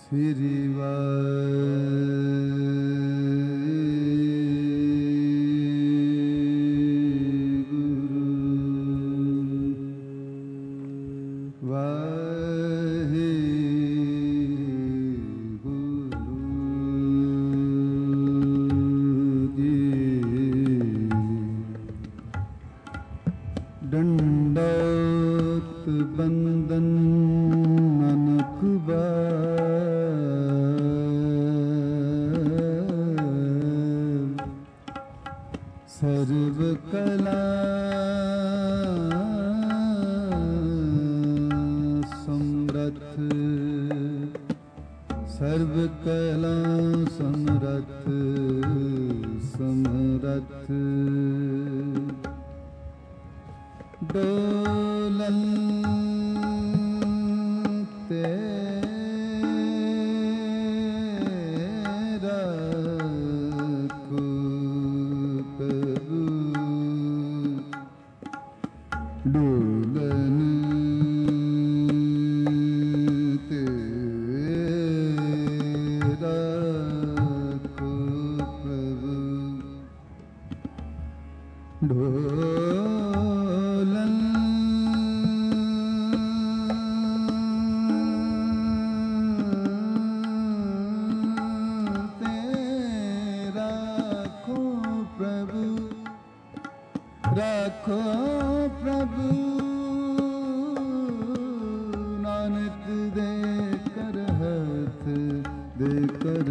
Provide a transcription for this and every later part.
ਸ੍ਰੀ ਦੰਡੋਤ ਬੰਦਨ ਨਾਨਕ ਸਰਵ ਕਲਾ ਸਮਰਥ ਸਰਵ ਕਲਾ ਸਮਰਥ ਸਮਰਥ ਡੋਲਨ ਤੇਰਾ ਕੂਪ ਡੋਲਨ ਤੇਰਾ ਕੂਪ ਡੋਲਨ ਰੱਖੋ ਪ੍ਰਭੂ ਨਾਨਕ ਦੇ ਕਰ ਹੱਥ ਦੇ ਕਰ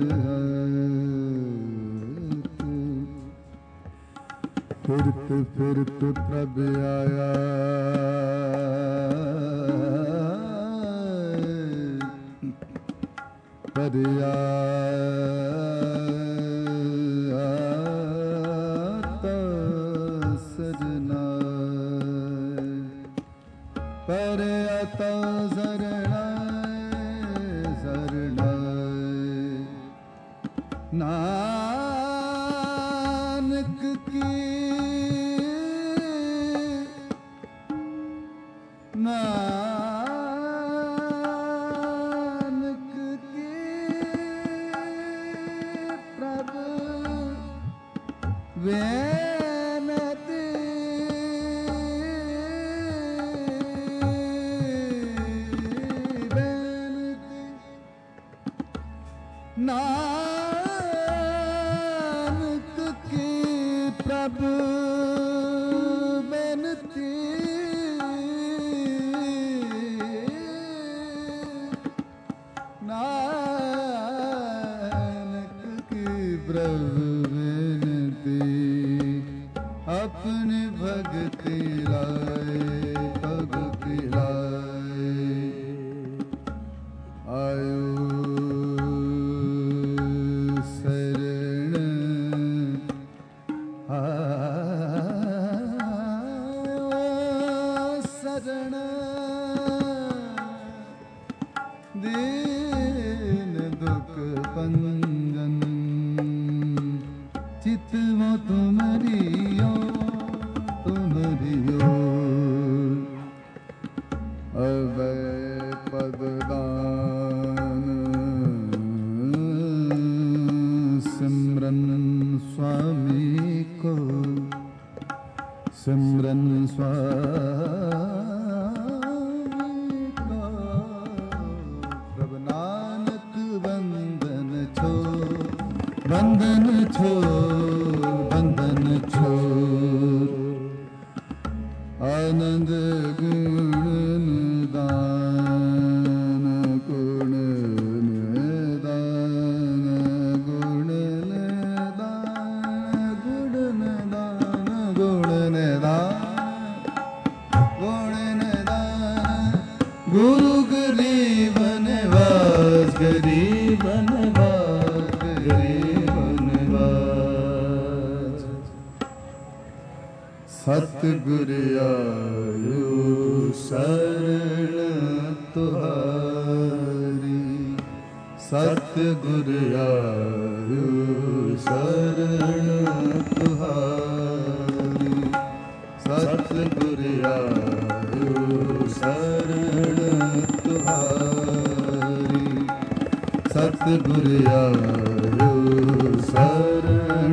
ਹੱਥ ਫਿਰਤ ਫਿਰਤ ਪ੍ਰਭ ਆਇਆ ਪਰਿਆ ਪਰ ਅਤਾ ਜ਼ਰਣਾ ਜ਼ਰਣਾ ਨਾਨਕ ਕੀ ਨਾਨਕ ਕੀ ਪ੍ਰਭ ਵੇ ਨਾਨਕ ਕੀ ਪ੍ਰਭ ਬੇਨਤੀ ਨਾਨਕ ਕੀ ਪ੍ਰਭ ਬੇਨਤੀ ਆਪਣੀ ਭਗਤੀ ਲਾਏ ਭਗਤੀ ਲਾਏ ਆਇਓ ਦੀਨ ਦੁਖ ਪੰਜਨ ਚਿਤ ਮੋ ਤੁਮਰੀਓ ਤੁਮਰੀਓ ਅਬੈ ਪਦ ਦਾਨ ਸਿਮਰਨ ਸੁਆਮੀ ਕੋ ਸਿਮਰਨ ਸੁਆਮੀ ਕੋ ਬੰਧਨ ਛੋੜ ਬੰਧਨ ਛੋੜ ਆਨੰਦ ਗੁਣ ਨਿਦਾਨ ਗੁਣ ਨਿਦਾਨ ਗੁਣ ਨਿਦਾਨ ਗੁਣ ਨਿਦਾਨ ਗੁਣ ਨਿਦਾਨ ਗੁਣ ਨਿਦਾਨ ਗੁਰੂ ਗਰੀਬ ਨਿਵਾਸ ਗਰੀਬ ਨਿਵਾਸ ਸਤਿਗੁਰ ਆਇਓ ਸ਼ਰਨ ਤੁਹਾਰੀ ਸਤਿਗੁਰ ਆਇਓ ਸ਼ਰਨ ਤੁਹਾਰੀ ਸਤਿਗੁਰ ਆਇਓ ਸ਼ਰਨ ਤੁਹਾਰੀ ਸਤਿਗੁਰ ਆਇਓ ਸਰਣ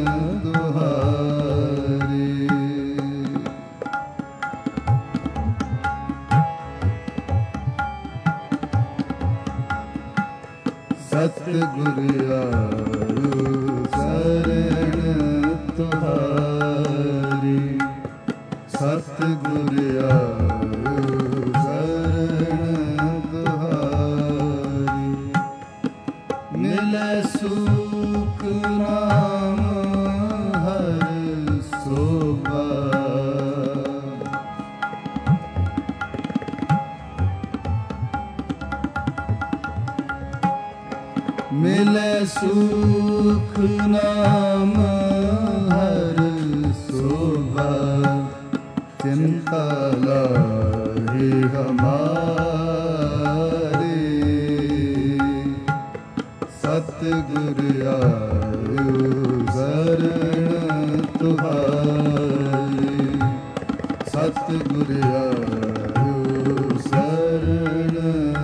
ਦੁਹਾਰੀ। ਸਤਿਗੁਰ ਆਇਓ ਸਰਣ ਤੁਹਾਰੀ। ਸਤਿਗੁਰ ਆਇਓ ਸਰਣ ਤੁਹਾਰੀ। ਮਿਲੈ ਸੁਖ ਨਾਮ ਹਰ ਸੋਭਾ। ਮਿਲੈ ਸੁਖ ਨਾਮ ਹਰ ਸੋਭਾ। ਚਿੰਤਾ ਲਾਹੀ ਹਮਾਰੀ। ਸਤਿਗੁਰ ਆਇਓ ਸਰਣ ਤੁਹਾਰੀ। ਸਤਿਗੁਰ ਆਇਓ ਸਰਣ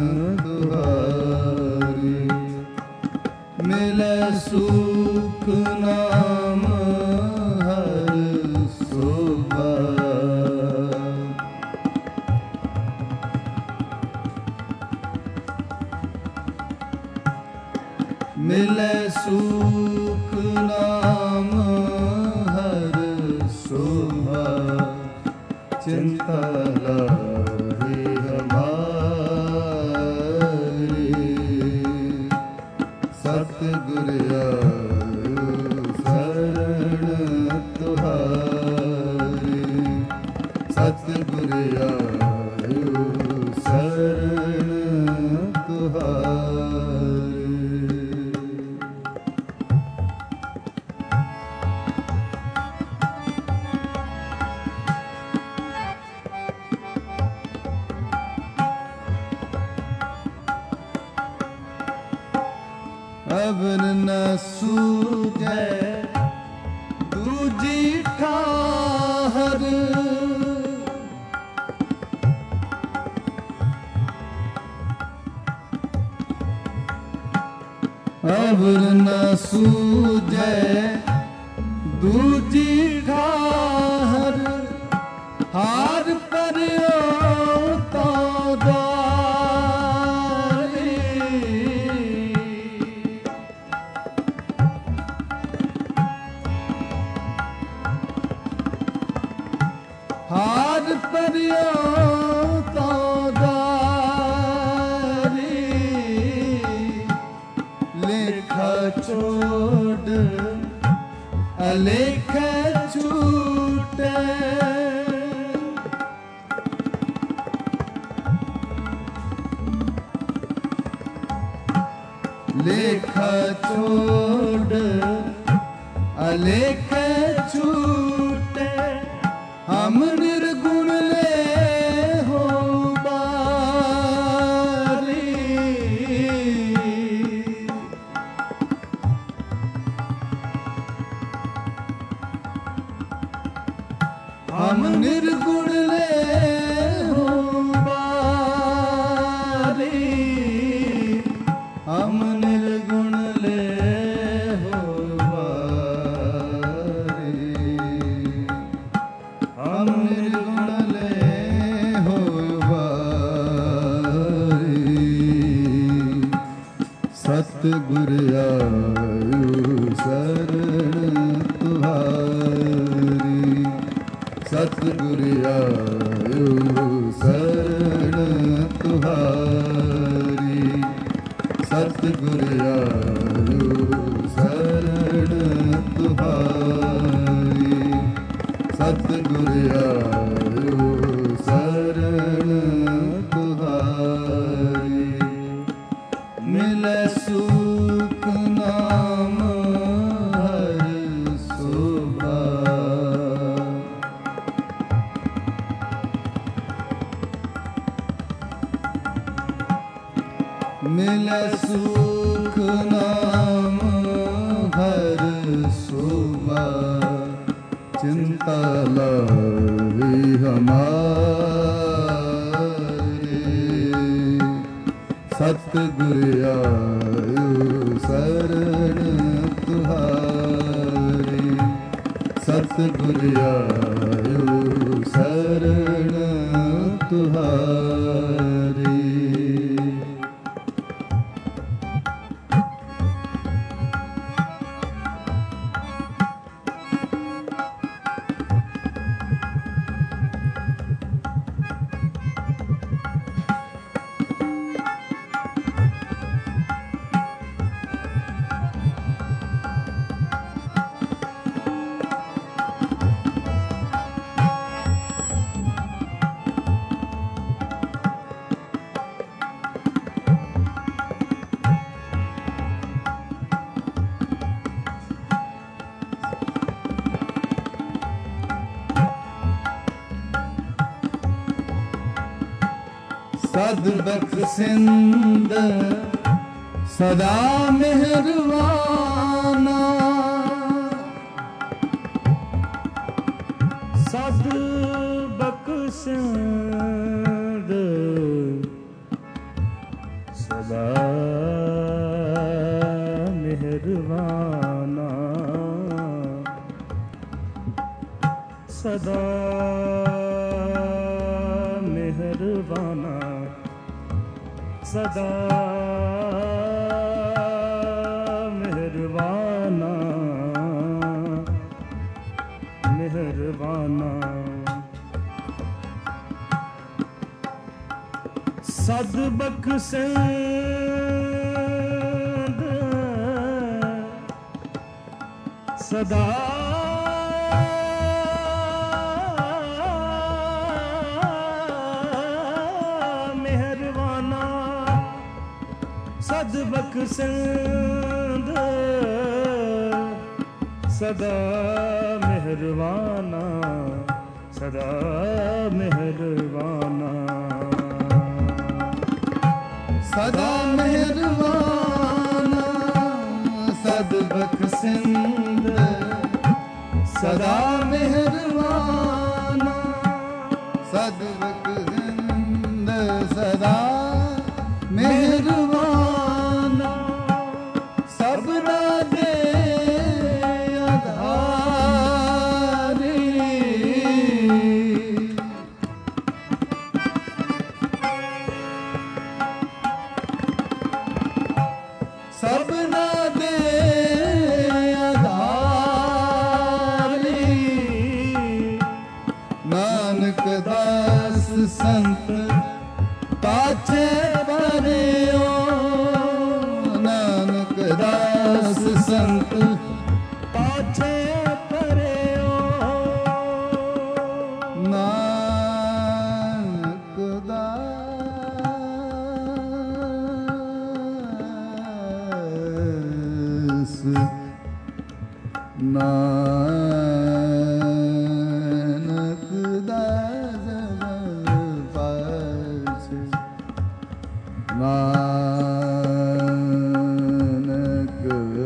ਤੁਹਾਰੀ। ਮਿਲੈ ਸੁਖ ਨਾਮ ਹਰ ਸੋਭਾ। ਮਿਲੈ ਸੁਖ ਨਾਮ ਹਰ ਸੋਭਾ। ਚਿੰਤਾ ਲਾਹੀ ਹਮਾਰੀ। ਸਤਿਗੁਰ ਆਇਓ ਸਰਣ ਤੁਹਾਰੀ। ਸਤਿਗੁਰ ਆਇਓ ਸਰਣ ਤੁਹਾਰੀ। ਅਵਰ ਨ ਸੂਝੈ ਦੂਜੀ ਠਾਹਰ। ਅਵਰ ਨ ਸੂਝੈ ਦੂਜੀ ਠਾਹਰ। ਹਾਰ ਪਰਿਓ ਤੋ ਦੁਆਰੀ। ਹਾਰ ਪਰਿਓ ਤੋ ਦੁਆਰੀ। ਲੇਖਾ ਛੋੜ ਅਲੇਖ ਛੂਟੈ। ਲੇਖਾ ਛੋੜ ਅਲੇਖ ਛੂਟੈ। ਹਮ ਨਿਰਗੁਣ ਲੈ ਹੋ ਬਾਰੀ। ਹਮ ਨਿਰਗੁਣ ਲੈ ਹੋ ਬਾਰੀ। ਹਮ ਨਿਰਗੁਣ ਲੈ ਹੋ ਬਾਰੀ। ਹਮ ਨਿਰਗੁਣ ਲੈ ਹੋ ਬਾਰੀ। ਸਤਿਗੁਰ ਆਇਓ ਸਰਣ ਤੁਹਾਰੀ। ਸਤਿਗੁਰ ਆਇਓ ਸਰਣ ਤੁਹਾਰੀ। ਸਤਿਗੁਰ ਆਇਓ ਸਰਣ ਤੁਹਾਰੀ। ਸਤਿਗੁਰ ਆਇਓ ਸਰਣ ਤੁਹਾਰੀ। ਮਿਲੈ ਸੁਖ ਨਾਮ ਹਰ ਸੋਭਾ। ਮਿਲੈ ਸੁਖ ਨਾਮ ਹਰ ਸੋਭਾ। ਚਿੰਤਾ ਲਾਹੀ ਹਮਾਰੀ। ਸਤਿਗੁਰ ਆਇਓ ਸਤਿਗੁਰ ਆਇਓ ਸਰਣ ਤੁਹਾਰੀ। ਸਦ ਬਖਸ਼ਿੰਦ ਸਦਾ ਮਿਹਰਵਾਨਾ, ਸਦ ਬਖਸ਼ਿੰਦ ਸਦਾ ਮਿਹਰਵਾਨਾ, ਸਦਾ ਮਿਹਰਵਾਨਾ, ਸਦਾ ਮਿਹਰਵਾਨਾ, ਮਿਹਰਵਾਨਾ। ਸਦ ਬਖਸ਼ਿੰਦ ਸਦਾ ਸਦ ਬਖਸ਼ਿੰਦ ਸਦਾ ਮਿਹਰਵਾਨਾ, ਸਦਾ ਮਿਹਰਵਾਨਾ, ਸਦਾ ਮਿਹਰਵਾਨਾ। ਸਦ ਬਖਸ਼ਿੰਦ ਸਦਾ ਮਿਹਰਵਾਨਾ, ਸਦ ਬਖਸ਼ਿੰਦ ਸਦਾ ਮਿਹਰਵਾਨਾ। ਸਭਨਾ ਦੇ ਆਧਾਰੀ, ਸਭਨਾ ਦੇ ਆਧਾਰੀ। ਨਾਨਕ ਦਾਸ ਸੰਤ ਪਾਛੇ ਪਰਿਓ, ਨਾਨਕ ਦਾਸ ਸੰਤ ਪਾਛੇ ਪਰਿਓ, ਨਾਨਕ ਦਾਸ ਨਾਨਕ ਦਾਸ ਪਾਛੇ, ਨਾਨਕ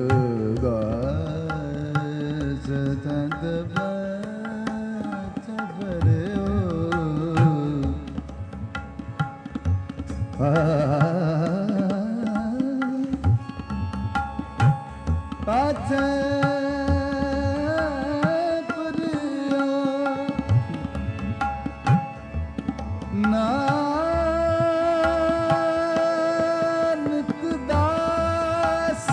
ਦਾਸ ਸੰਤ ਪਾਛੇ ਪਰਿਓ, ਪਾਛੇ ਪਰਿਓ, ਨਾਨਕ ਦਾਸ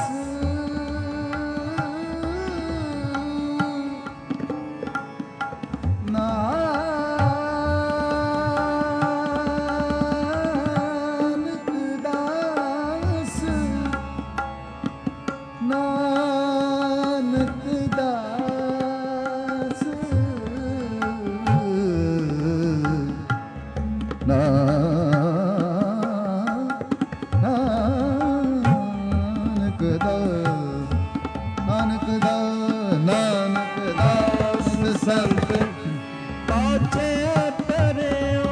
ਨਾਨਕ ਦਾਸ, ਨਾਨਕ ਦਾਸ, ਨਾਨਕ ਦਾਸ, ਨਾਨਕ ਦਾਸ, ਨਾਨਕ ਦਾਸ ਸੰਤ ਪਾਛੇ ਪਰਿਓ,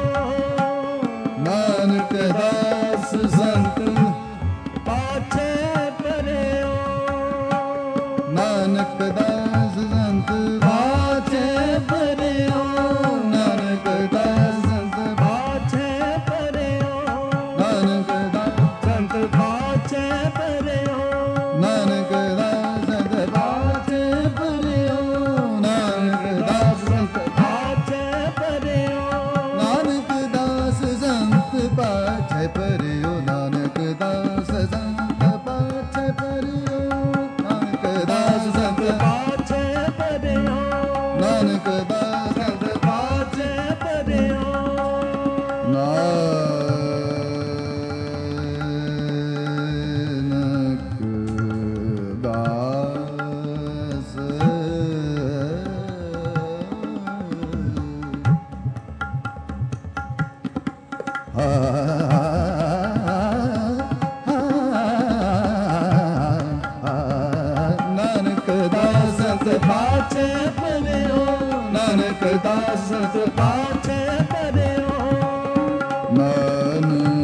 ਨਾਨਕ ਦਾਸ ਸੰਤ ਪਾਛੇ ਪਰਿਓ, ਨਾਨਕ ਦਾਸ ਸੰਤ ਪਾਛੇ ਪਰਿਓ, ਨਾਨਕ ਦਾਸ ਸੰਤ ਪਾਛੇ ਪਰਿਓ, ਨਾਨਕ ਦਾਸ ਸੰਤ ਪਾਛੇ ਪਰਿਓ, ਨਾਨਕ ਦਾਸ ਸੰਤ ਪਾਛੇ ਪਰਿਓ, ਨਾਨਕ ਨਾਨਕ ਦਾਸ ਸੰਤ ਪਾਛੈ ਪਰਿਓ ਨਾਨਕ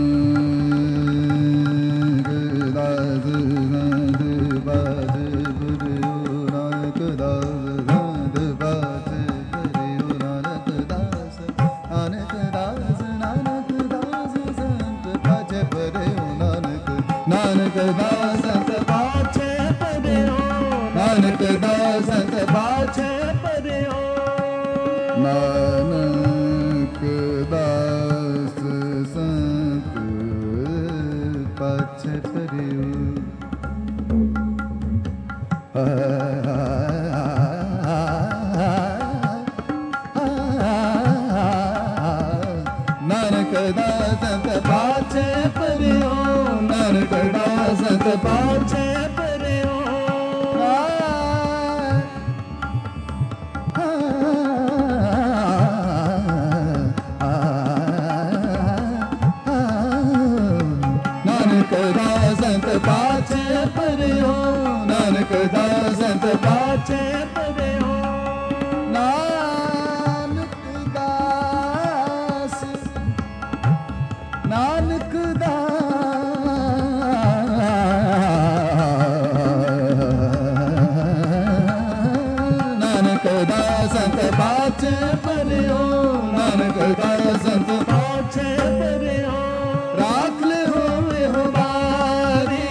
ਦਾਸ ਸੰਤ ਪਾਛੈ ਪਰਿਓ ਨਾਨਕ ਦਾਸ ਸੰਤ ਪਾਛੈ ਪਰਿਓ ਨਾਨਕ ਦਾਸ ਨਾਨਕ ਦਾਸ ਨਾਨਕ ਦਾਸ ਸੰਤ ਪਾਛੈ ਪਰਿਓ ਨਾਨਕ ਦਾਸ ਸੰਤ ਪਾਛੈ ਪਰਿਓ ਨਾਨਕ ਦਾਸ ਸੰਤ ਪਾਛੈ ਪਰਿਓ ਨਾਨਕ ਦਾਸ ਸੰਤ ਪਾਛੈ ਪਰਿਓ ਨਾਨਕ ਦਾਸ ਸੰਤ ਪਾਛੈ ਪਰਿਓ ਨਾਨਕ ਦਾਸ ਸੰਤ ਪਾਛੈ ਪਰਿਓ ਨਾਨਕ ਦਾਸ ਸੰਤ ਪਾਛੈ ਪਰਿਓ ਨਾਨਕ ਦਾਸ ਸੰਤ ਪਾਛੈ ਪਰਿਓ ਨਾਨਕ ਦਾਸ ਨਾਨਕ ਦਾਸ ਸੰਤ ਪਾਛੈ ਪਰਿਓ ਨਾਨਕ ਦਾਸ ਸੰਤ ਪਾਛੈ ਪਰਿਓ ਰਾਖ ਲੈ ਹੋਵੇ ਹੋ ਬਾਰੀ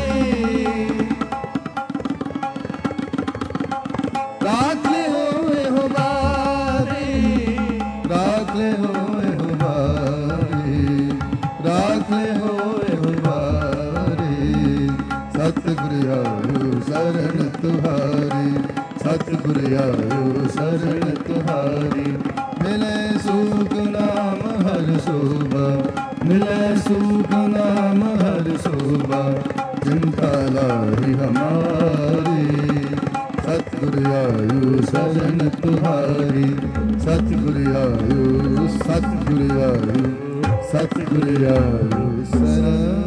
ਰਾਖ ਲੈ ਹੋਵੇ ਹੋ ਬਾਰੀ ਰਾਖ ਲੈ ਹੋਵੇ ਹੋ ਬਾਰੀ ਰਾਖ ਲੈ ਹੋਵੇ ਹੋ ਬਾਰੀ ਸਤਿਗੁਰ ਆਇਓ ਸ਼ਰਨ ਤੁਹਾਰੀ ਸਤਿਗੁਰ ਆਇਓ ਸ਼ਰਨ ਤੁਹਾਰੀ ਮਿਲੇ ਸੂਖ ਨਾਮ ਹਰਿ ਸੋਭਾ ਮਿਲੇ ਸੂਖ ਨਾਮ ਹਰਿ ਸੋਭਾ ਚਿੰਤਾ ਲਾਹੀ ਹਮਾਰੀ ਸਤਿਗੁਰ ਆਇਓ ਸ਼ਰਨ ਤੁਹਾਰੀ ਸਤਿਗੁਰ ਆਇਓ ਸਤਿਗੁਰ ਆਇਓ ਸਤਿਗੁਰ ਆਇਓ ਸ਼ਰਨ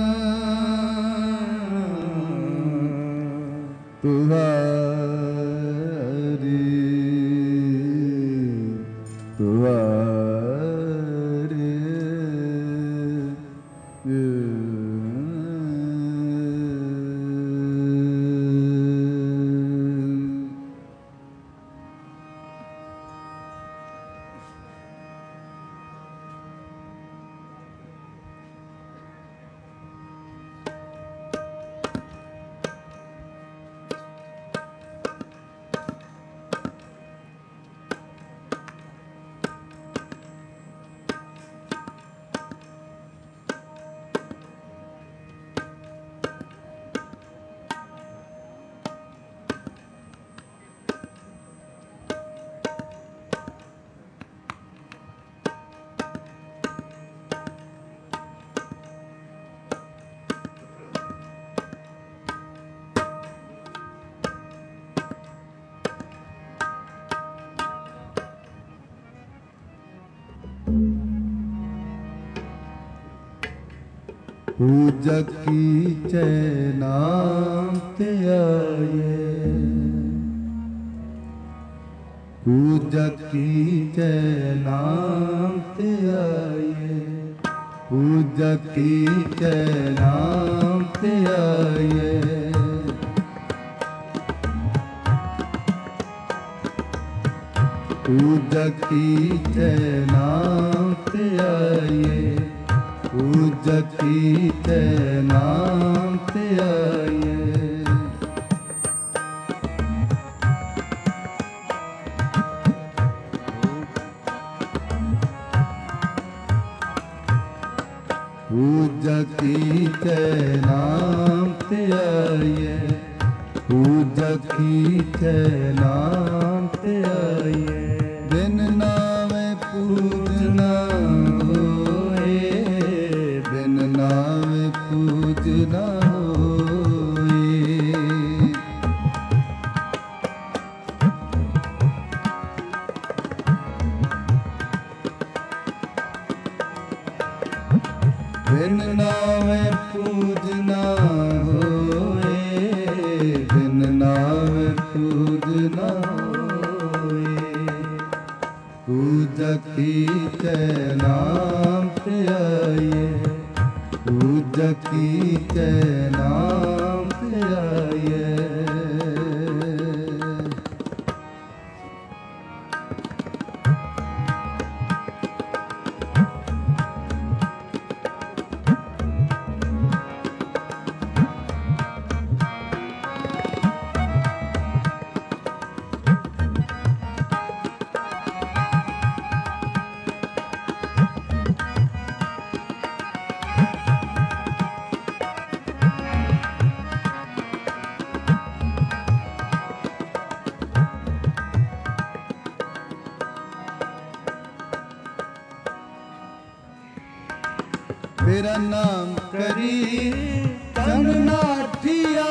ਤੁਹਾਰੀ ਪੂਜਾ ਕੀਚੈ ਨਾਮ ਤੇ ਆਏ ਪੂਜਾ ਕੀਚੈ ਨਾਮ ਤੇ ਆਏ ਪੂਜਾ ਕੀਚੈ ਨਾਮ ਤੇ ਆਏ ਪੂਜਾ ਕੀਚੈ ਨਾਮ ਤੇ ਆਏ ਪੂਜਾ ਕੀਚੈ ਨਾਮ ਤੇ ਆਏ ਪੂਜਾ ਕੀਚੈ ਨਾਮ ਤੇ ਆਏ ਪੂਜਾ ਕੀਚੈ ਨਾਮ ਤੇ ਆਏ ਬਿਨ ਨਾਮੇ ਪੂਜਨਾ ਹੋਏ ਬਿਨ ਨਾਮੇ ਪੂਜਨਾ ਹੋਏ ਬਿਨ ਨਾਮੇ ਪੂਜਨਾ ਹੋਏ ਬਿਨ ਨਾਮੇ ਪੂਜਨਾ ਹੋਏ तेरा नाम करी तन नाठिया,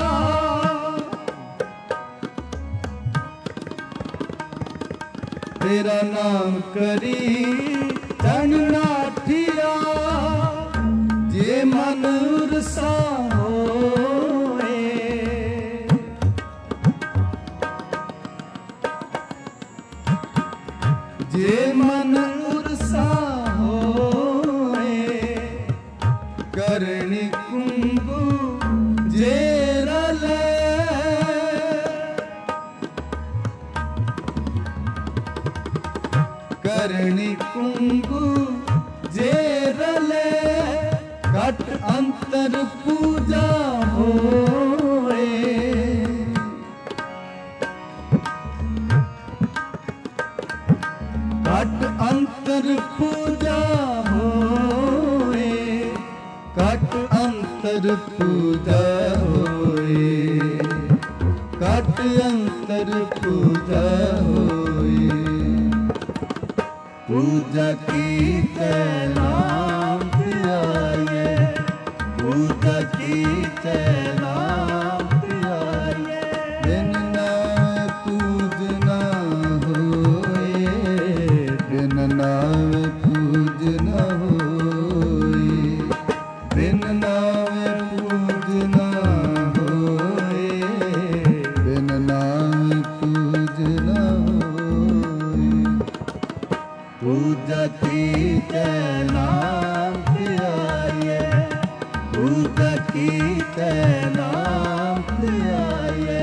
तेरा नाम करी तन नाठिया, जे मन उरसा होए, जे मन उरसा होए, करणी कुंभु जे रले, करणी कुंभु जे रले, घट अंतर पूजा होए, घट अंतर पूजा होए, घट अंतर पूजा होए, घट अंतर पूजा होए, पूजा की नाम धियाए, पूजा की नाम धियाए, बिन नाम पूजना होए, बिन नाम पूजना होए, बिन नाम पूजना होए, बिन नाम पूजना होए, पूजा की नाम धियाए, पूजा की नाम धियाए।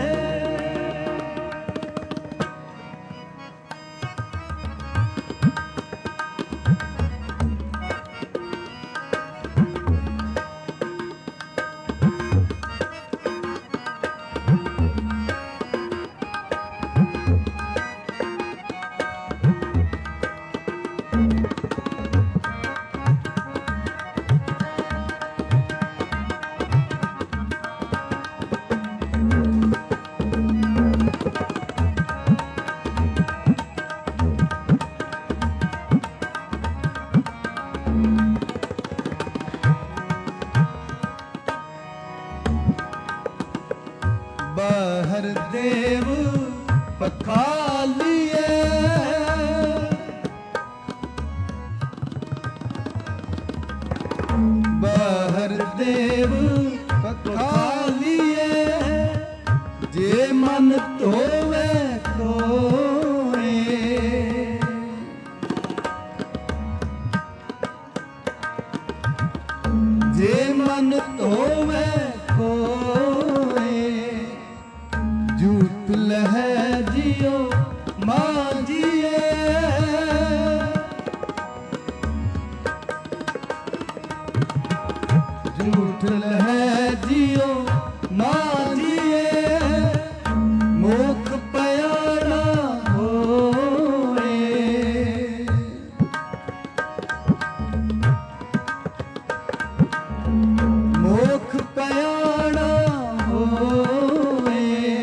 बाहर देव पखालिए, बाहर देव पखालिए, जे मन तोवे तोए, जे मन तोवे कोए, झूठ लहै जियो मांझिए, झूठ लहै जियो मांझिए, मोख पयाना होए, मोख पयाना होए,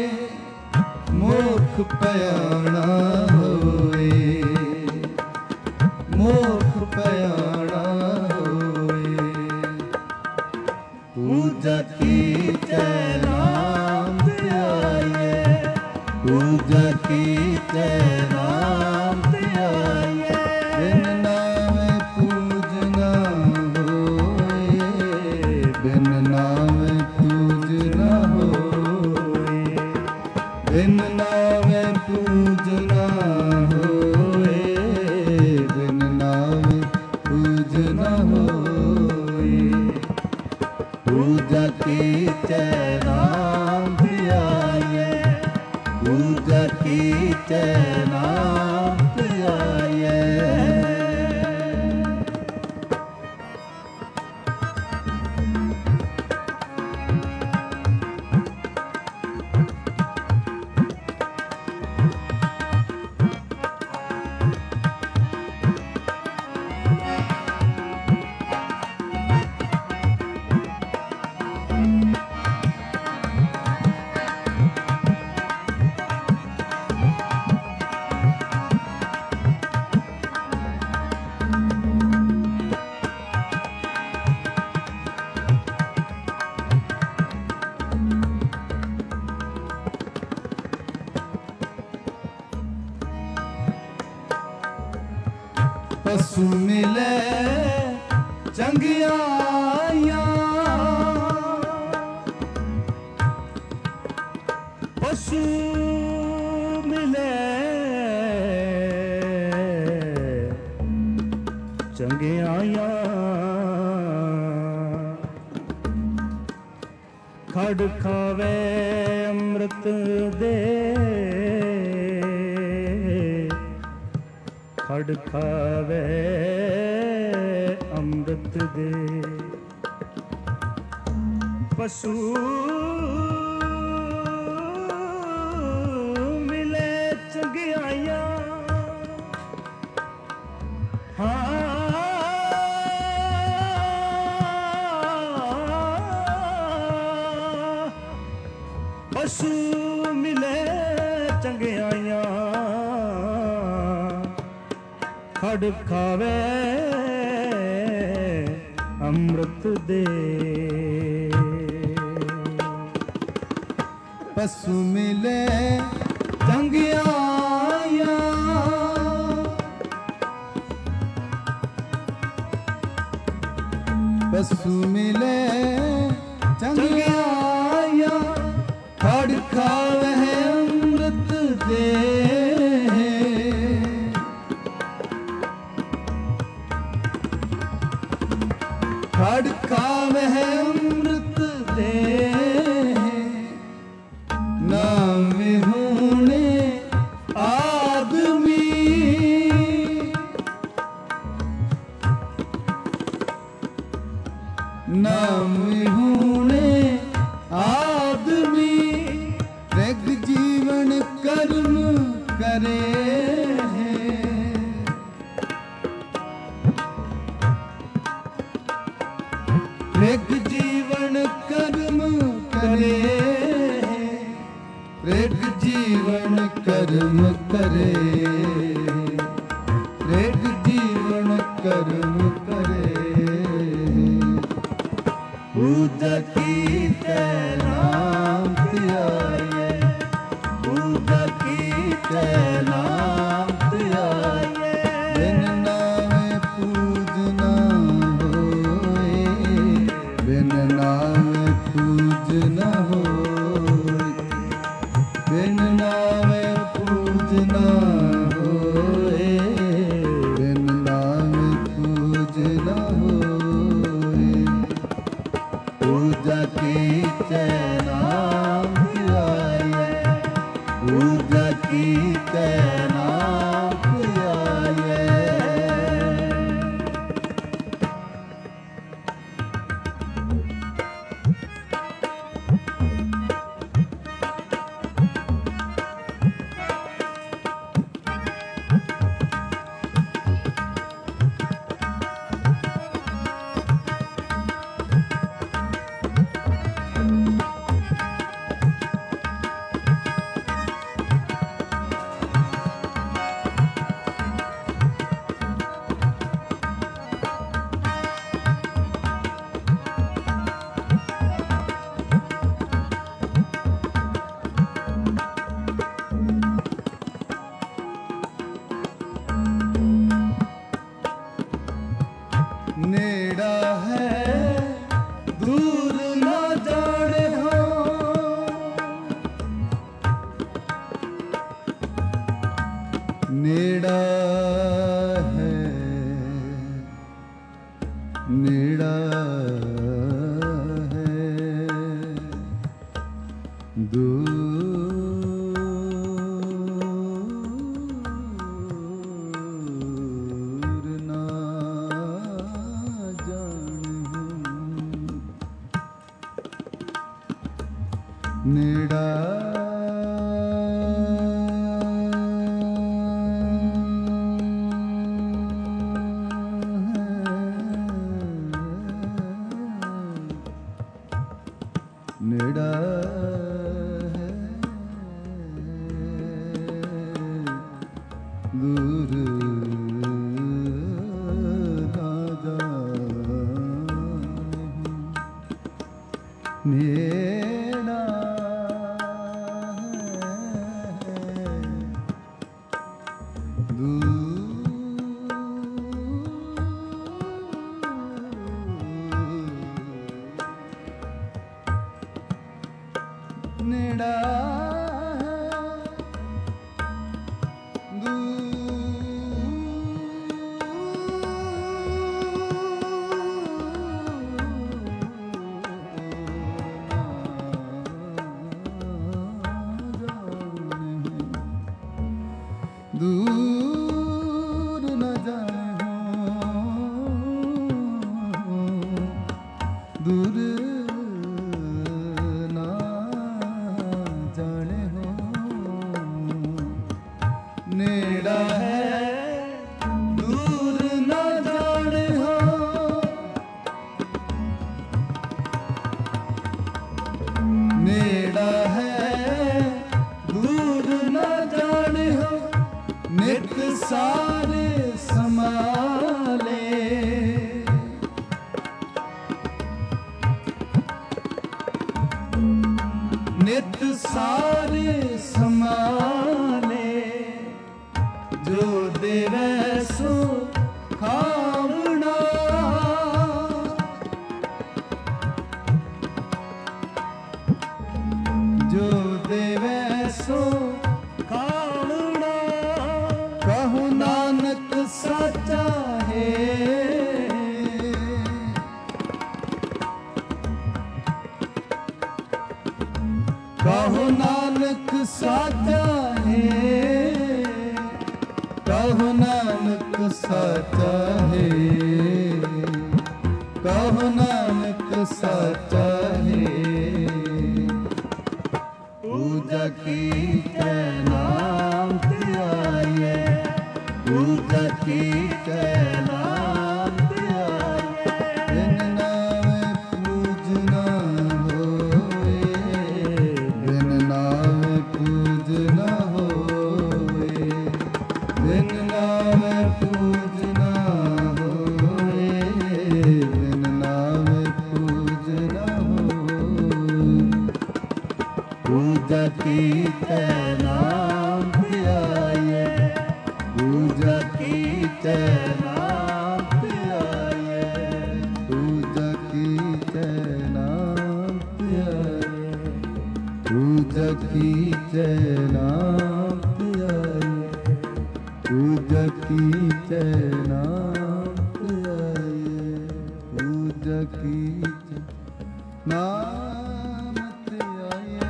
मोख पयाना होए, मोख पयाना होए, पूजा की नाम धियाए, पूजा की नाम धियाए, बिन नाम पूजना होए, बिन नाम पूजना होए, बिन नाम पूजना होए, बिन नाम पूजना होए, पूजा की नाम धियाए, पूजा की नाम धियाए। पशु मिले चंगियाया, पशु मिले चंगियाया, खड़ खावे अमृत दे, खड़ खावे अमृत दे। पशु मिले चंगियाया, पशु मिले चंगियाया, खड़ खावे अमृत दे। पशु मिले चंगियाया, पशु मिले चंगियाया, खड़ खावे अमृत दे। खड़ खावे अमृत दे, नाम होने आदमी, नाम होने आदमी, रग जीवन कर्म करे। रग जीवन कर्म करे, रग जीवन कर्म करे, रग जीवन कर्म करे। पूजा की नाम त्याये, पूजा की नाम त्याये, बिन नाम पूजना होए, बिन नाम पूजना होए, बिन नाम पूजना होए, बिन नाम पूजना होए। पूजा की नाम त्याये, पूजा की नाम त्याये। नेड़ा है दूर न जाने हो, नेड़ा है, नेड़ा है, दूर नेड़ा नेड़ा है, दूर राजा नेड़ा है, दूर नेड़ा दूर न जाने हो, दूर ना जाने हो, नेड़ा है दूर न जाने हो, नेड़ा है दूर न जाने हो, नित सारे समाले, नित सारे समाले, जो देवे सो खावना, जो देवे सो कहु नानक साचा है, कहु नानक साचा है, कहु नानक साचा है, कहु नानक साचा है, पूजा की कै नाम ध्याये, पूजा की कै नाम ध्याये, बिन नाम पूजना होए, बिन नाम पूजना होए, बिन नाम पूजना होए, बिन नाम पूजना होए, पूजा की कै नाम ध्याये, पूजा की कै नाम ध्याये, पूजा की कै नाम ध्याये, पूजा की कै नाम ध्याये, पूजा की कै नाम ध्याये, पूजा की कै नाम ध्याये।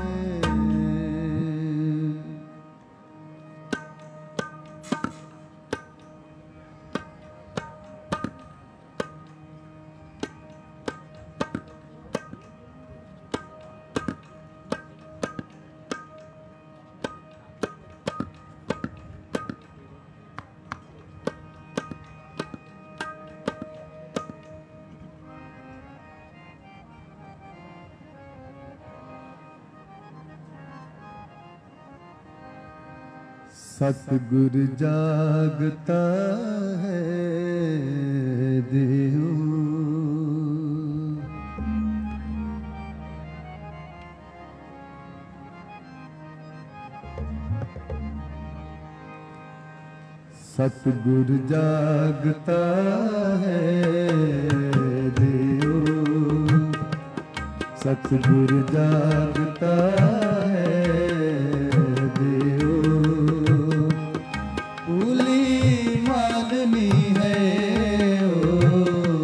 सतगुर जागता है देव, सतगुर जागता है देव, सतगुर जागता है देव, भूली मालनी है ओ,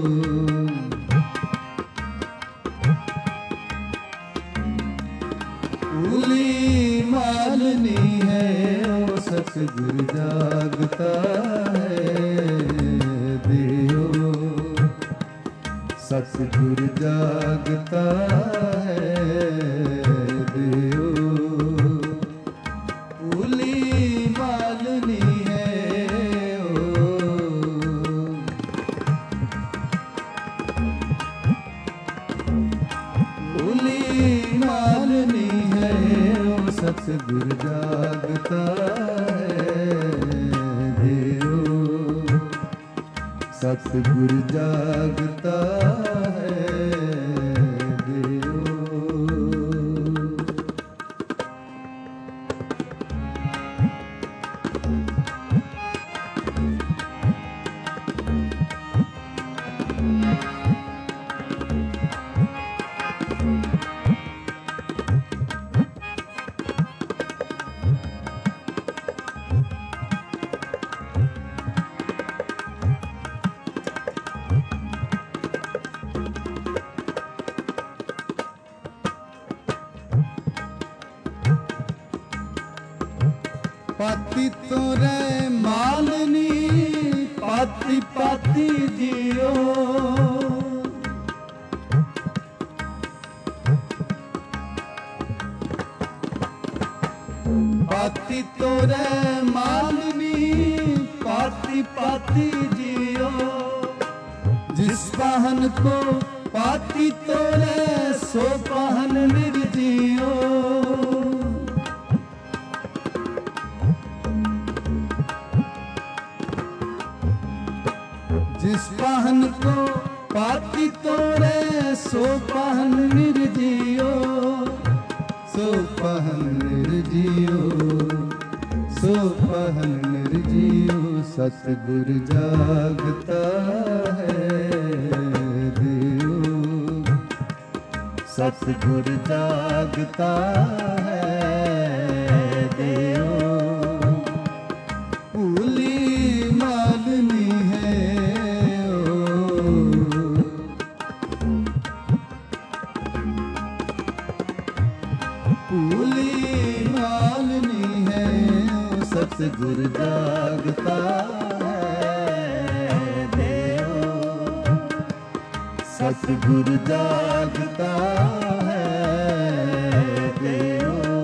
भूली मालनी है ओ, सतगुर जागता है देव, सतगुर जागता है देव, भूली मालनी है ओ, भूली मालनी है ओ, सतगुर जागता है देव, सतगुर जागता है देव। पाती तोरे मालनी पाती पाती जियो पाती तोरे मालनी पाती पाती जियो जिस पाहन को पाती तोरे सो पाहन निर्जियो जिस पाहन को पाती तोरे सो पाहन निर्जियो सो पाहन निर्जियो सो पाहन निर्जियो सतगुर जागता है देव सतगुर जागता है देव भूली मालनी है भूली मालनी है सतगुर जागता है देव सतगुर जागता है देव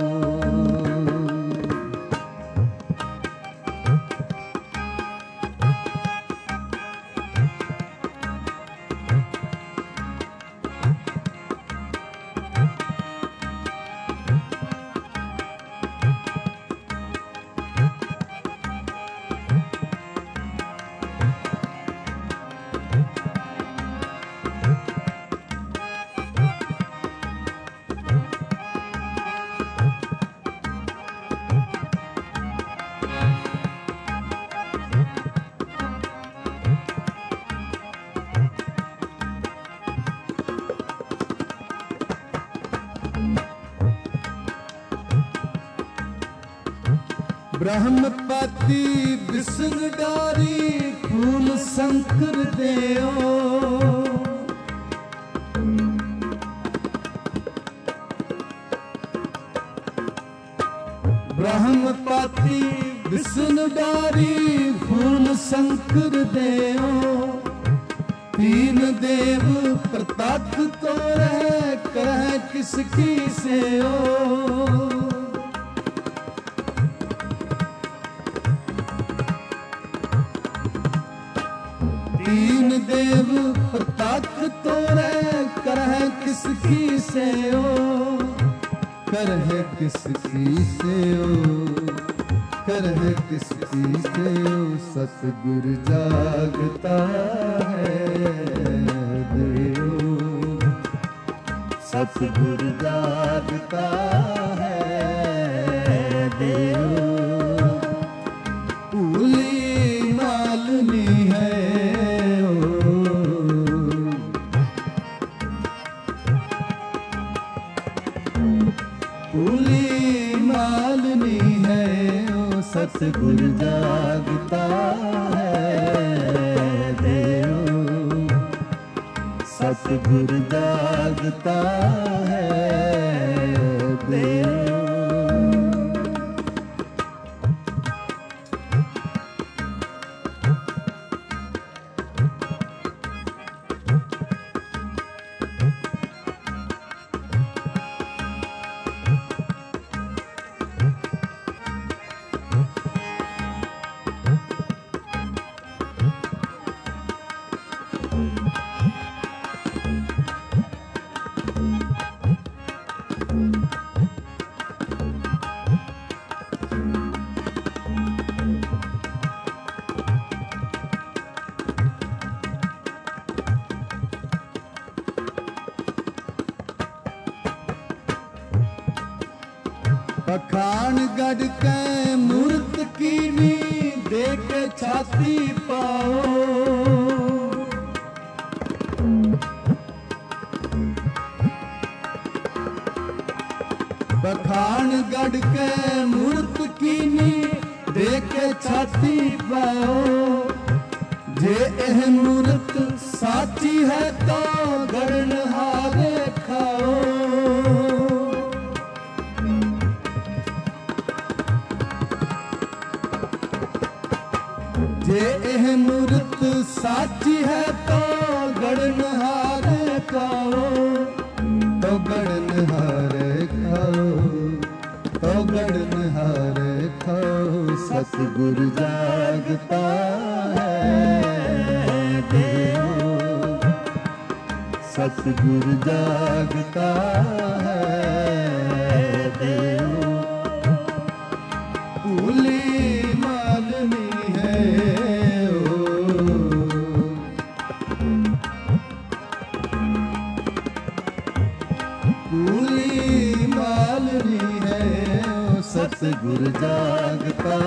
ब्रह्मपति विष्णु डारी फूल शंकर देओ ब्रह्मपति विष्णु डारी फूल शंकर देओ तीन देव प्रताप तो रह कह किसकी से ओ तीन देव प्रताप तोरे करह किसकी से ओ करह किसकी से ओ करह किसकी से ओ सतगुर जागता है देव सतगुर जागता है देव भूली मालनी है भूली मालनी है ओ सतगुर जागता है देव सतगुर जागता है देव पखान गढ़ के मूर्त कीनी देख छाती पाओ पखान गढ़ के मूर्त कीनी देख छाती पाओ जे एह मूर्त साची है तो गढ़ हारे खाओ सतगुर जागता है देव, सतगुर जागता है देव। भूली मालनी है भूली मालनी है सतगुर जागता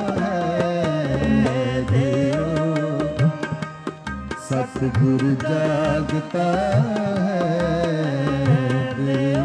है देव, सतगुर जागता है देव।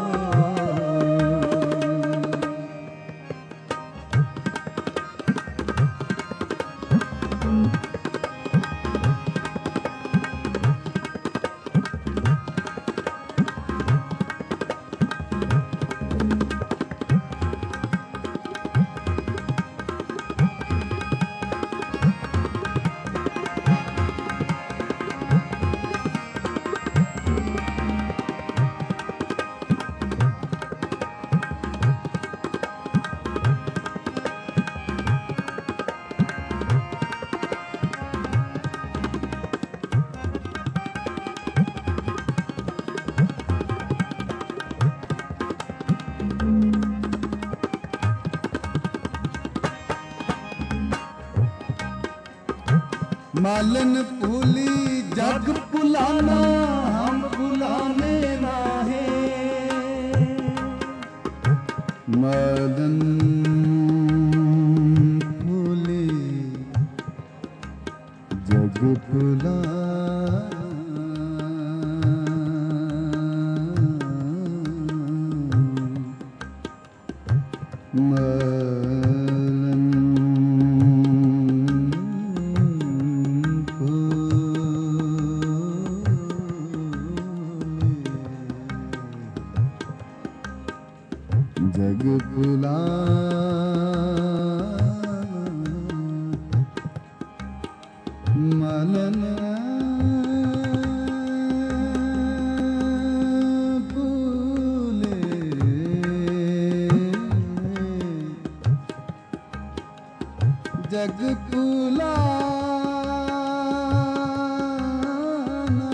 मालन भूली जग भुलाना हम भुलाने ना है। मालन भूली जग भुलाना जग भुलाना मालन भूले जग भुलाना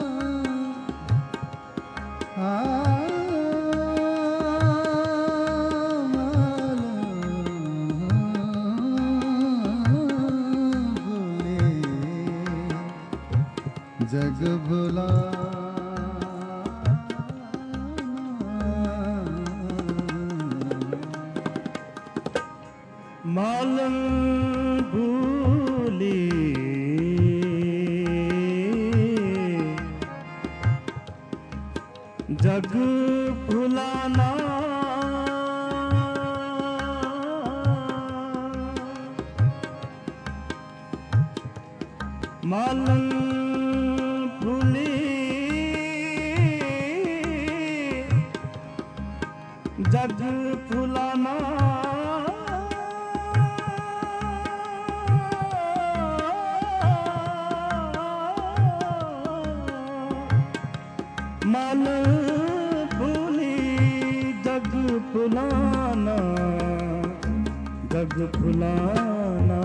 जग भुला मालन भूली जग भुलाना मालन जग भुलाना मन भूली जग भुलाना जग भुलाना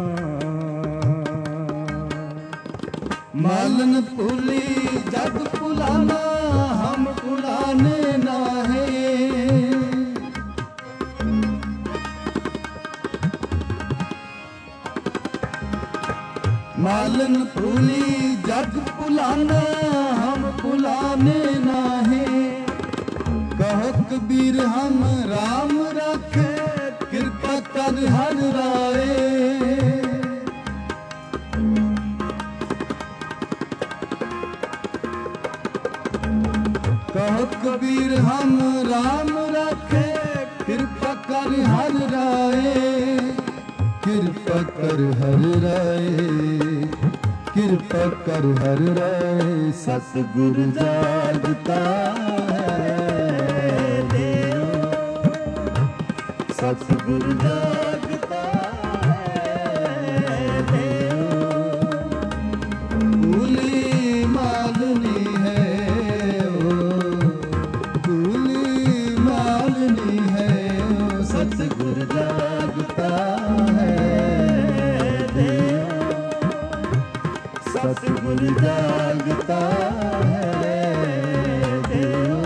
मालन भूली जग भुलाना हम भुलाने ना है। मालन भूली जग भुलाना हम भुलाने ना है। कहो कबीर हम राम रखे कृपा कर हर राय। कहो कबीर हम राम रखे कृपा कर हर राय। कृपा कर हर राय कृपा कर हर राय। सतगुर जागता है देव, सतगुर जागता है देव। भूली मालनी है भूली मालनी है सतगुर जागता है। जागता है दियो,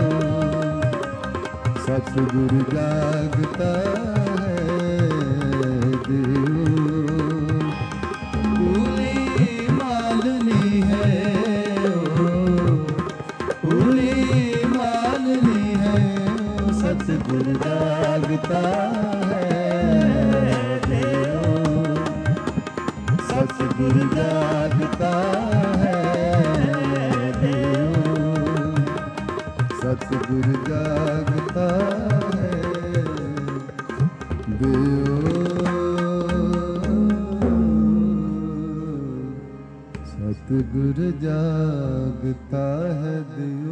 सतगुरु जागता है दियो। भूली मालनी है भूली मालनी है, सतगुरु जागता है दियो, सतगुरु जागता है दियो, सतगुरु जागता है दियो, सतगुरु जागता है दियो।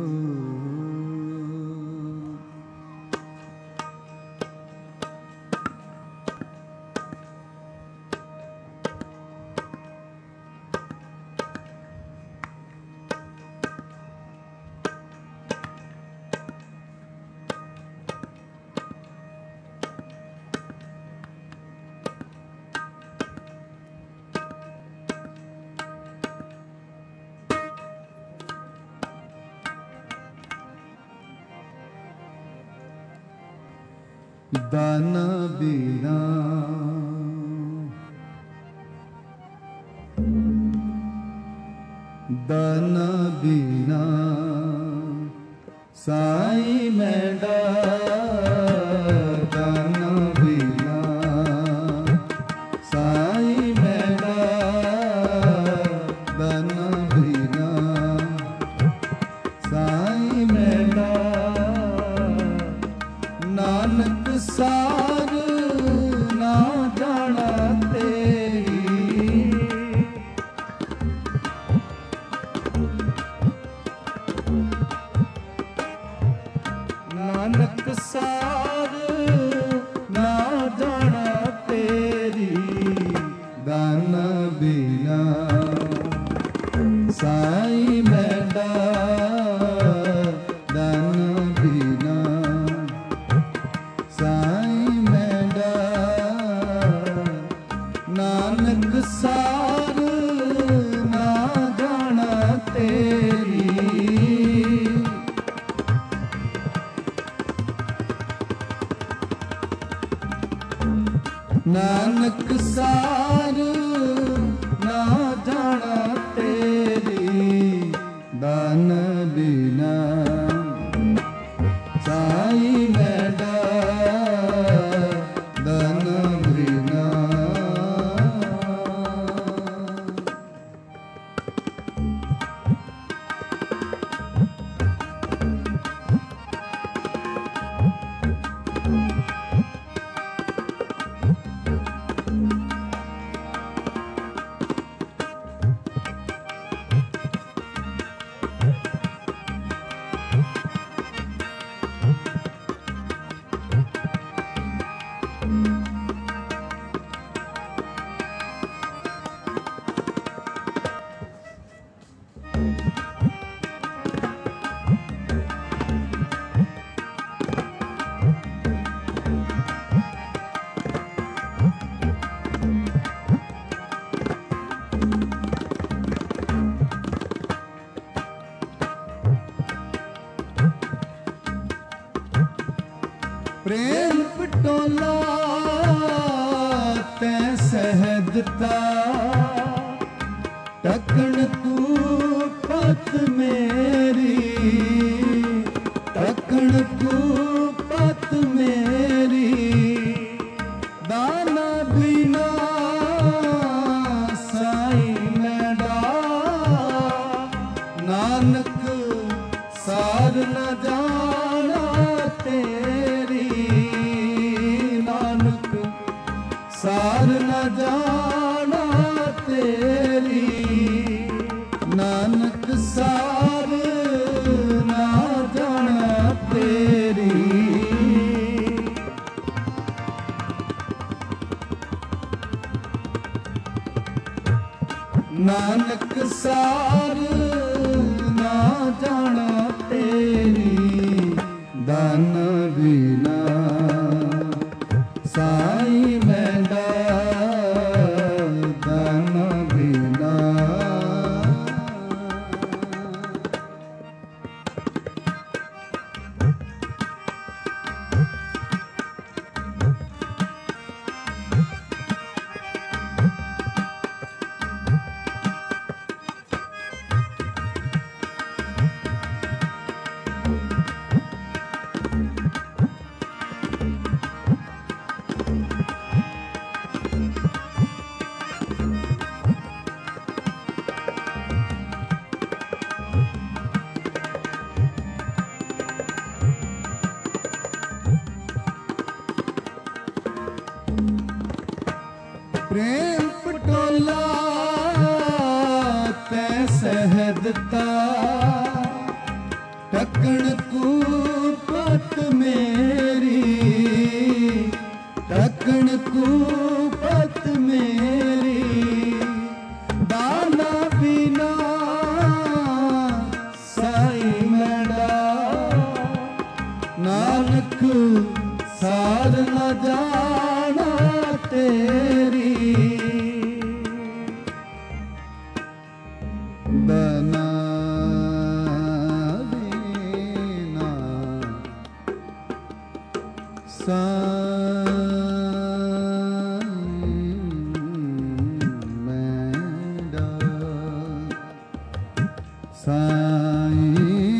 दाना बिना दाना बिना साईं मेरा, दाना बिना साईं मेरा, दाना बिना साईं मेरा, नानक सार ना जाना तेरी, नानक सार ना जाना तेरी, दाना बिना साईं मेरा, दाना बिना साईं मेरा, नानक सार ना जाना तेरी, नानक सार ना जाना तेरी, दान बिना साईं मेरा, दान बिना प्रेम पटोला तै सहजता, टकण तू पत मेरी, टकण तू पत मेरी, दाना बिना साईं मेरा, नानक सार न जाना तेरी, नानक सार न जाना तेरी, नानक सार न जाना तेरी, नानक सार ना जाना तेरी, दान बिना साईं मेरा, दान बिना ਪ੍ਰੇਮ ਪਟੋਲਾ ਤੈ ਸਹਿ ਦਿੱਤਾ ਢੱਕਣ ਕੂਪਤ ਮੇਰੀ ਢੱਕਣ ਕੂਪਤ ਮੇਰੀ ਦਾਨਾ ਬਿਨਾ ਸਾਈ ਮੈਡਾ ਨਾਨਕ ਸਾਰ ਨ ਜਾਣਾ ਤੇਰੀ ਬਨਾ ਬਿਨਾ ਸਾਈ ਮੈਡਾ ਸਾਈ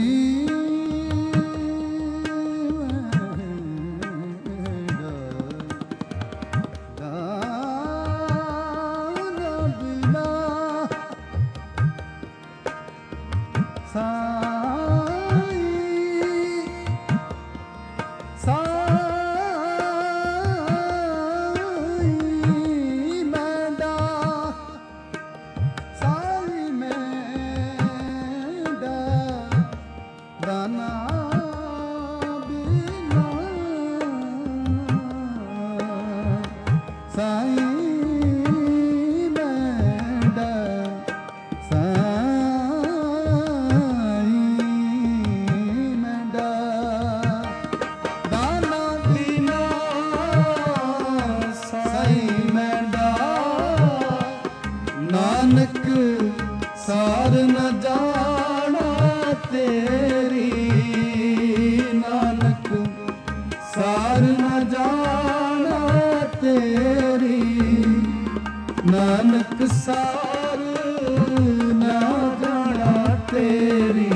ਨਾਨਕ ਸਾਰ ਨ ਜਾਣਾ ਤੇਰੀ ਨਾਨਕ ਸਾਰ ਨ ਜਾਣਾ ਤੇਰੀ ਨਾਨਕ ਸਾਰ ਨ ਜਾਣਾ ਤੇਰੀ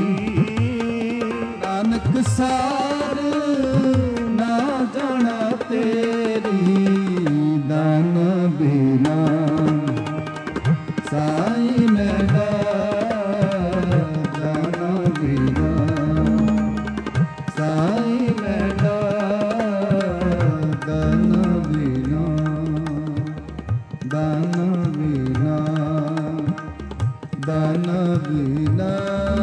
ਨਾਨਕ ਸਾਰ ਨ ਜਾਣਾ ਤੇਰੀ ਦਾਨ ਬਿਨਾ ਸਾਈ ਮੈਡਾ ਦਾਨਾ ਬਿਨਾ ਸਾਈ ਮੈਡਾ ਦਾਨਾ ਬਿਨਾ ਦਾਨਾ ਬਿਨਾ ਦਾਨਾ ਬਿਨਾ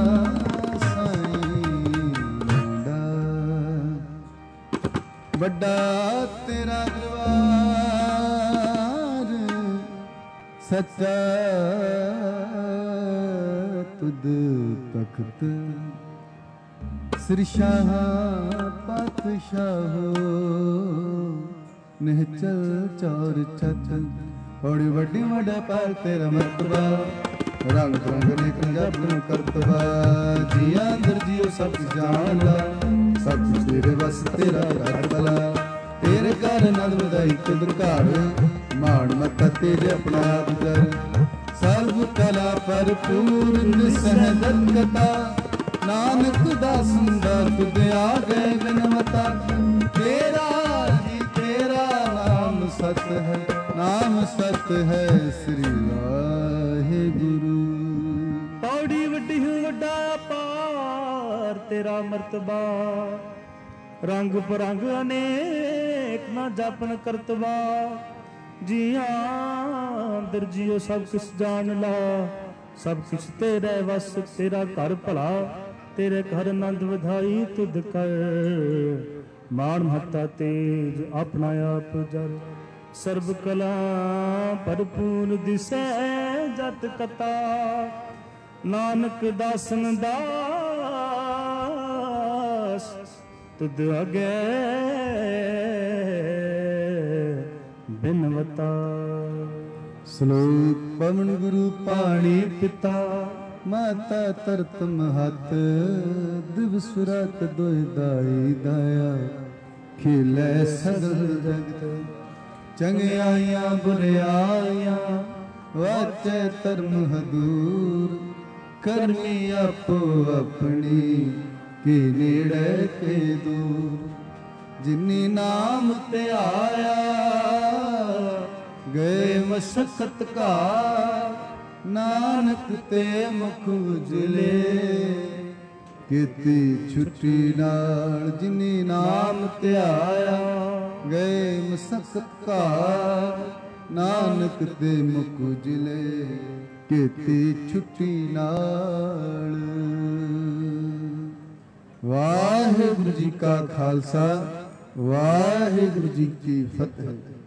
ਸਾਈ ਮੈਡਾ ਵੱਡਾ ਤੇਰਾ ਦਰਬਾਰ ਸੱਚਾ ਤੁਧ ਤਖਤ ਸਿਰਸ਼ਾਹ ਪਾਤਸ਼ਾਹੋ ਨਿਹਚਲ ਚੌਰ ਛੱਤ ਬੜੀ ਵੱਡੀ ਵੱਡਾ ਪਰ ਤੇਰਾ ਮਰਤਬਾ ਰੰਗ ਰੰਗ ਨੇ ਪੰਜਾਬ ਨੂੰ ਕਰਤਬਾ ਜੀ ਅੰਦਰ ਜੀਓ ਸਭ ਜਾਣ ਲਾ ਸਭ ਕੁਛ ਤੇਰੇ ਵਸ ਤੇਰਾ ਘਰ ਬਲਾ ਤੇਰੇ ਘਰ ਨਦ ਵਧਾਈ ਤੁਧ ਘਰ ਮਾਣ ਮਤ ਤੇਰੇ ਆਪਣਾ ਆਪ ਕਰ ਸਰਬ ਕਲਾ ਭਰਪੂਰ ਸਹਿਦਤ ਕਤਾ ਨਾਨਕ ਦਾਸਨ ਦਾ ਤੁਧ ਆ ਗਏ ਗਨਵਤਾ ਤੇਰਾ ਜੀ ਤੇਰਾ ਨਾਮ ਸਤ ਹੈ ਨਾਮ ਸਤ ਹੈ ਸ੍ਰੀ ਵਾਹਿਗੁਰੂ ਪੌੜੀ ਵੱਡੀ ਵੱਡਾ ਪਾਰ ਤੇਰਾ ਮਰਤਬਾ ਰੰਗ ਪਰੰਗ ਅਨੇਕ ਨਾ ਜਾਪਨ ਕਰਤਵਾ ਜੀਆਂ ਦਰਜੀਓ ਸਭ ਕੁਛ ਜਾਣ ਲਾ ਸਭ ਕੁਛ ਤੇਰੇ ਵਸ ਤੇਰਾ ਘਰ ਭਲਾ ਤੇਰੇ ਘਰ ਆਨੰਦ ਵਧਾਈ ਤੁਧ ਕਰ ਮਾਣ ਮਹੱਤਾ ਤੇਜ ਆਪਣਾ ਆਪ ਜਰ ਸਰਬ ਕਲਾ ਭਰਪੂਰ ਦਿਸੈ ਜਤ ਕਤਾ ਨਾਨਕ ਦਾਸਨ ਦਾਸ ਤੁਧ ਅਗੇ ਬਿਨਵਤਾ ਸ਼ਲੋਕ ਪਵਨ ਗੁਰੂ ਪਾਣੀ ਪਿਤਾ ਮਾਤਾ ਤਰਤ ਮਹਤ ਦਿਵਸ ਰਾਤ ਦੋਇ ਦਾਈ ਦਾਇਆ ਖੇਲੇ ਸਗਲ ਜਗਤ ਚੰਗਿਆਈਆਂ ਬੁਰਿਆਈਆਂ ਵਾਚੈ ਧਰਮ ਹਦੂਰ ਕਰਮੀ ਆਪੋ ਆਪਣੀ ਕੀ ਨੇੜੇ ਕੇ ਦੂਰ ਜਿਨੀ ਨਾਮ ਤੇ ਆਇਆ ਗਏ ਮਸਕਤ ਕਾ ਨਾਨਕ ਤੇ ਮੁਖ ਉਜਲੇ ਕੀਤੀ ਛੁੱਟੀ ਨਾਲ ਜਿਨੀ ਨਾਮ ਤੇ ਆਇਆ ਗਏ ਮਸਕਤ ਕਾ ਨਾਨਕ ਤੇ ਮੁਖ ਉਜਲੇ ਕੀਤੀ ਛੁੱਟੀ ਨਾਲ। ਵਾਹਿਗੁਰੂ ਜੀ ਕਾ ਖਾਲਸਾ, ਵਾਹਿਗੁਰੂ ਜੀ ਕੀ ਫਤਿਹ।